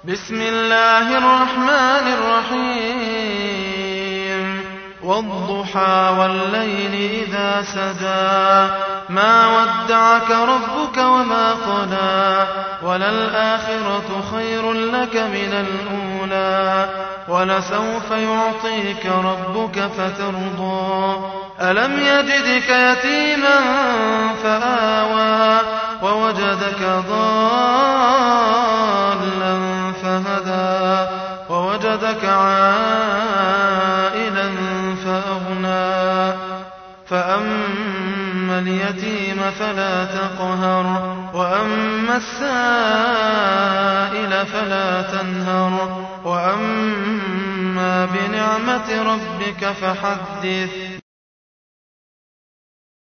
بسم الله الرحمن الرحيم والضحى والليل إذا سجى ما ودعك ربك وما قلى وللآخرة خير لك من الأولى ولسوف يعطيك ربك فترضى ألم يجدك يتيما فآوى ووجدك ضالا فهدى ووجدك عائلا فأغنى فأما اليتيم فلا تقهر وأما السائل فلا تنهر وأما بنعمة ربك فحدث